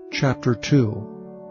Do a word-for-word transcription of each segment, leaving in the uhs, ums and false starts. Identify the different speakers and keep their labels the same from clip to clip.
Speaker 1: Chapter two.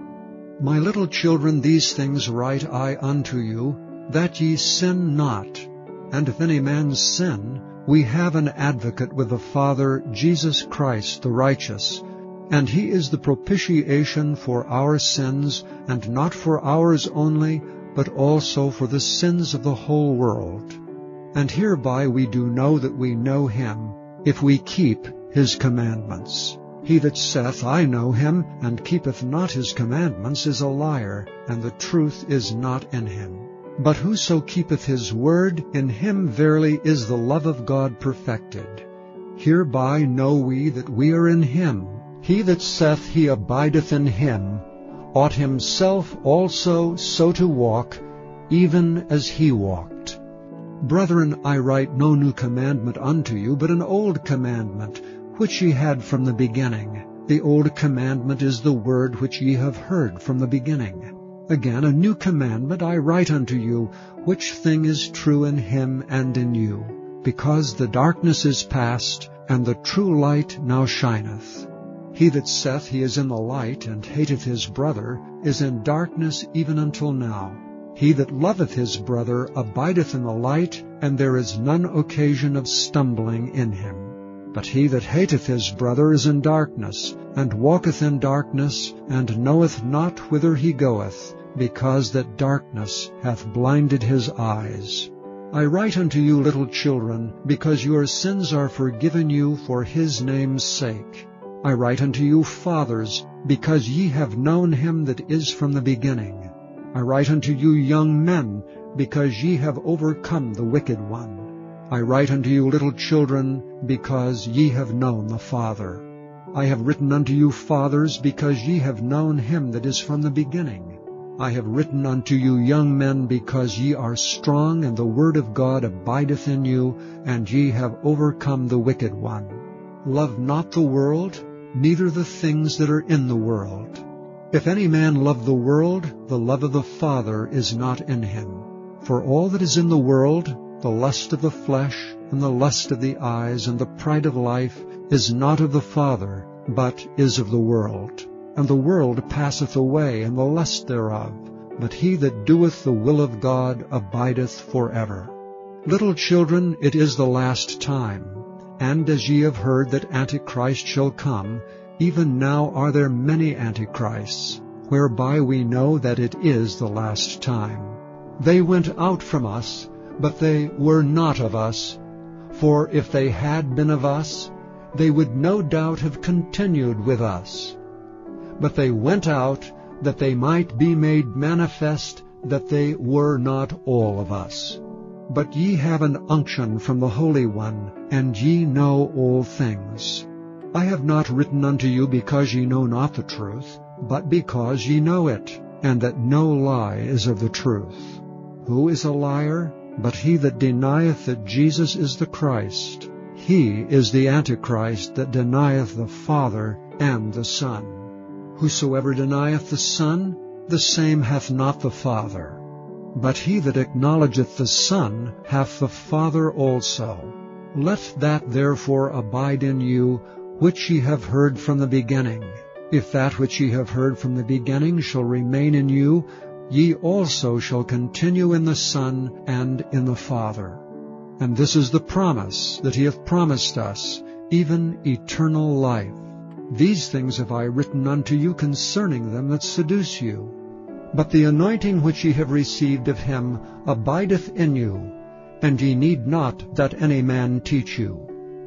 Speaker 1: My little children, these things write I unto you, that ye sin not. And if any man sin, we have an advocate with the Father, Jesus Christ the righteous. And he is the propitiation for our sins, and not for ours only, but also for the sins of the whole world. And hereby we do know that we know him, if we keep his commandments. He that saith, I know him, and keepeth not his commandments, is a liar, and the truth is not in him. But whoso keepeth his word, in him verily is the love of God perfected. Hereby know we that we are in him. He that saith he abideth in him, ought himself also so to walk, even as he walked. Brethren, I write no new commandment unto you, but an old commandment, which ye had from the beginning. The old commandment is the word which ye have heard from the beginning. Again, a new commandment I write unto you, which thing is true in him and in you, because the darkness is past, and the true light now shineth. He that saith he is in the light, and hateth his brother, is in darkness even until now. He that loveth his brother abideth in the light, and there is none occasion of stumbling in him. But he that hateth his brother is in darkness, and walketh in darkness, and knoweth not whither he goeth, because that darkness hath blinded his eyes. I write unto you, little children, because your sins are forgiven you for his name's sake. I write unto you, fathers, because ye have known him that is from the beginning. I write unto you, young men, because ye have overcome the wicked one. I write unto you, little children, because ye have known the Father. I have written unto you, fathers, because ye have known him that is from the beginning. I have written unto you, young men, because ye are strong, and the word of God abideth in you, and ye have overcome the wicked one. Love not the world, neither the things that are in the world. If any man love the world, the love of the Father is not in him. For all that is in the world, the lust of the flesh, and the lust of the eyes, and the pride of life, is not of the Father, but is of the world. And the world passeth away, and the lust thereof, but he that doeth the will of God abideth forever. Little children, it is the last time. And as ye have heard that Antichrist shall come, even now are there many Antichrists, whereby we know that it is the last time. They went out from us, but they were not of us. For if they had been of us, they would no doubt have continued with us. But they went out, that they might be made manifest that they were not all of us. But ye have an unction from the Holy One, and ye know all things. I have not written unto you because ye know not the truth, but because ye know it, and that no lie is of the truth. Who is a liar? But he that denieth that Jesus is the Christ. He is the Antichrist that denieth the Father and the Son. Whosoever denieth the Son, the same hath not the Father. But he that acknowledgeth the Son hath the Father also. Let that therefore abide in you, which ye have heard from the beginning. If that which ye have heard from the beginning shall remain in you, ye also shall continue in the Son and in the Father. And this is the promise that he hath promised us, even eternal life. These things have I written unto you concerning them that seduce you. But the anointing which ye have received of him abideth in you, and ye need not that any man teach you.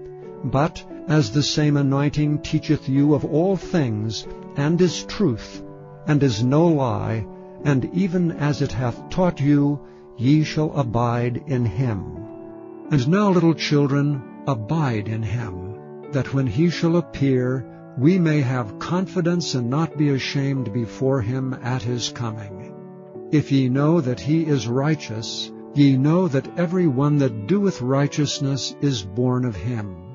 Speaker 1: But as the same anointing teacheth you of all things, and is truth, and is no lie, and even as it hath taught you, ye shall abide in him. And now, little children, abide in him, that when he shall appear, we may have confidence and not be ashamed before him at his coming. If ye know that he is righteous, ye know that every one that doeth righteousness is born of him.